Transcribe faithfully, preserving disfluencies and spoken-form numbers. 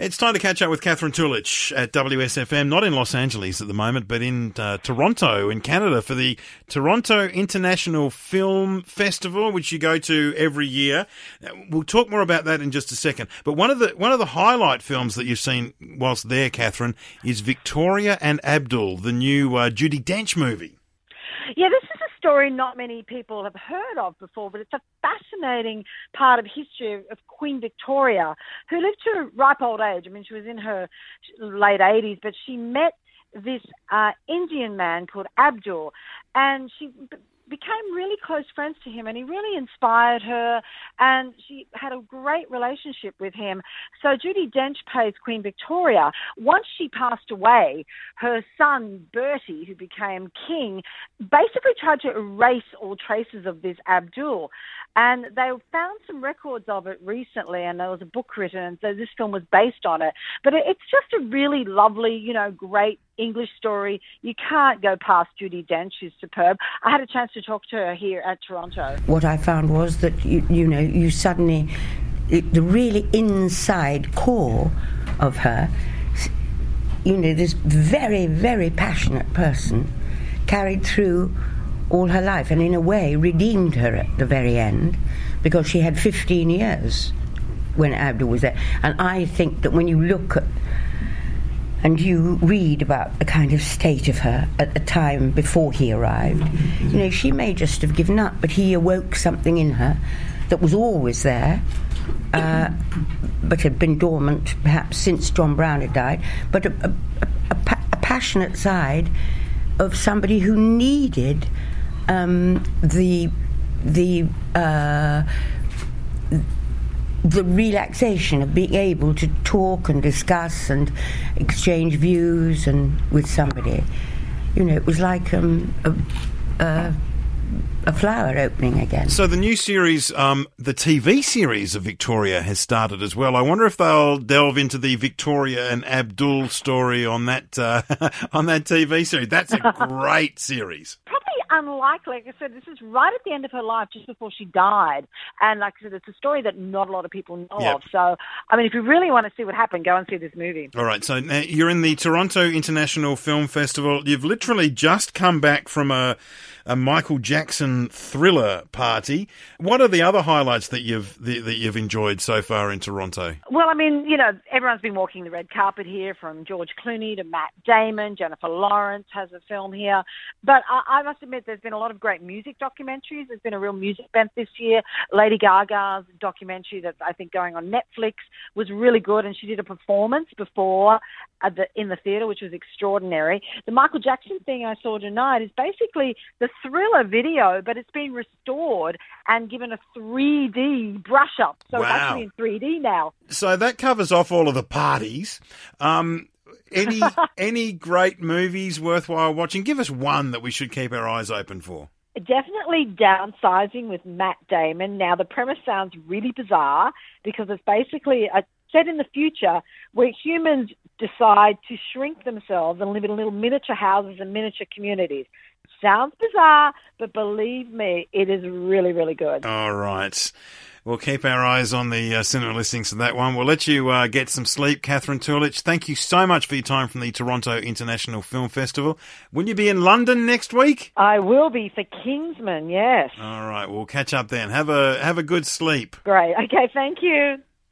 It's time to catch up with Catherine Tulich at W S F M, not in Los Angeles at the moment, but in uh, Toronto in Canada for the Toronto International Film Festival, which you go to every year. We'll talk more about that in just a second. But one of the one of the highlight films that you've seen whilst there, Catherine, is Victoria and Abdul, the new uh, Judi Dench movie. Yeah, this is a story not many people have heard of before, but it's a fascinating part of history of Queen Victoria, who lived to a ripe old age. I mean, she was in her late eighties, but she met this uh, Indian man called Abdul, and she b- became really close friends to him, and he really inspired her, and she had a great relationship with him. So Judi Dench plays Queen Victoria. Once she passed away, her son Bertie, who became king, basically tried to erase all traces of this Abdul. And they found some records of it recently, and there was a book written, and so this film was based on it. But it's just a really lovely, you know, great English story. You can't go past Judi Dench, who's superb. I had a chance to talk to her here at Toronto. What I found was that, you, you know, you suddenly, it, the really inside core of her, you know, this very, very passionate person carried through all her life, and in a way redeemed her at the very end, because she had fifteen years when Abdul was there. And I think that when you look at and you read about the kind of state of her at the time before he arrived, you know, she may just have given up, but he awoke something in her that was always there, uh, but had been dormant perhaps since John Brown had died, but a, a, a, a passionate side of somebody who needed Um, the the uh, the relaxation of being able to talk and discuss and exchange views and with somebody. You know, it was like um, a, a, a flower opening again. So the new series, um, the T V series of Victoria has started as well. I wonder if they'll delve into the Victoria and Abdul story on that uh, on that T V series. That's a great series. Unlikely. Like I said, this is right at the end of her life, just before she died. And like I said, it's a story that not a lot of people know yep. of. So, I mean, if you really want to see what happened, go and see this movie. All right. So now you're in the Toronto International Film Festival. You've literally just come back from a, a Michael Jackson thriller party. What are the other highlights that you've that, that you've enjoyed so far in Toronto? Well, I mean, you know, everyone's been walking the red carpet here, from George Clooney to Matt Damon. Jennifer Lawrence has a film here. But I, I must admit, there's been a lot of great music documentaries. There's been a real music bent this year. Lady Gaga's documentary that's, I think, going on Netflix was really good, and she did a performance before at the, in the theatre, which was extraordinary. The Michael Jackson thing I saw tonight is basically the Thriller video, but it's been restored and given a three D brush-up. So wow. It's actually in three D now. So that covers off all of the parties. Um Any any great movies worthwhile watching? Give us one that we should keep our eyes open for. Definitely Downsizing with Matt Damon. Now, the premise sounds really bizarre because it's basically a set in the future where humans decide to shrink themselves and live in little miniature houses and miniature communities. Sounds bizarre, but believe me, it is really, really good. All right. We'll keep our eyes on the uh, cinema listings for that one. We'll let you uh, get some sleep, Catherine Tulich. Thank you so much for your time from the Toronto International Film Festival. Will you be in London next week? I will be for Kingsman, yes. All right, we'll catch up then. Have a have a good sleep. Great. Okay, thank you.